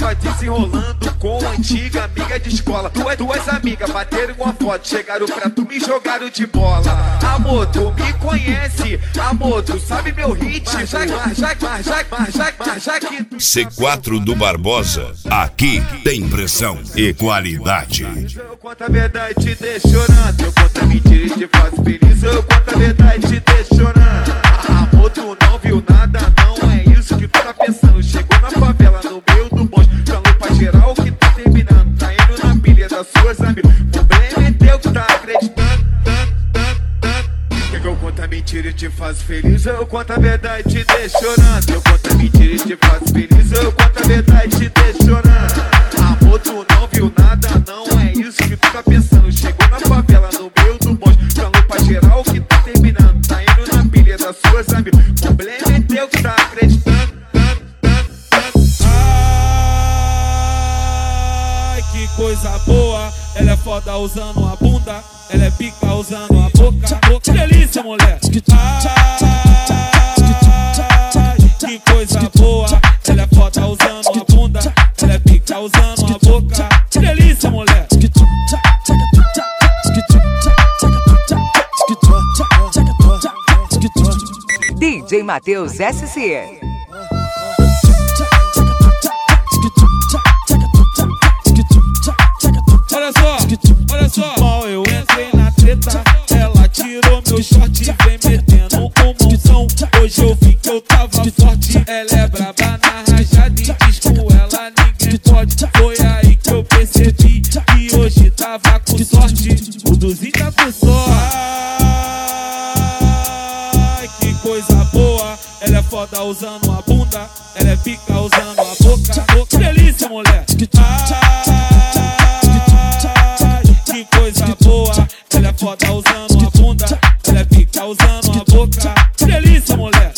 tava desenrolando com a antiga amiga de escola. Duas amigas bateram uma foto, chegaram pra tu me jogaram de bola. Amor, tu me conhece, amor, tu sabe meu ritmo. Já que tu... C4 do Barbosa, aqui tem pressão e qualidade. Eu conto a verdade, te deixo chorando. Eu conto a mentira e te faço feliz. Eu conto a verdade, te deixo chorando. Amor, tu não viu nada, não é isso que tu tá pensando. Chegou na favela, no meio do bonde, falou pra geral que tá terminando. Tá indo na pilha das suas amigas. O problema é teu que tá acreditando. Quer que eu conto a mentira e te faço feliz? Eu conto a verdade, te deixo chorando. Eu conto a mentira e te faço feliz. Eu conto a verdade, te deixo chorando. Amor, tu não viu nada, não é isso que tu tá pensando. Chegou na favela, no meio do bonde, falou pra geral que tá terminando. Tá indo na pilha das suas amigas. O problema é teu que tá acreditando. Ai, que coisa boa. Ela é foda usando a bunda, ela é pica usando a boca. Que delícia, mulher. Ai, que coisa boa. Ela é foda usando a bunda, ela é pica usando a boca. Que delícia, mulher. DJ Matheus SC. Olha só, mal eu entrei na treta. Ela tirou meu short e vem metendo com mãozão. Hoje eu vi que eu tava forte. Ela é braba na rajada e diz com ela ninguém pode. Foi aí que eu percebi que hoje tava com sorte. O Duzinho tá com sorte. Ai, que coisa boa. Ela é foda usando a bunda, ela é pica usando a boca. Que delícia, mulher. Que coisa boa, ela é foda usando a bunda, ela é pica usando a boca. Que delícia, mulher.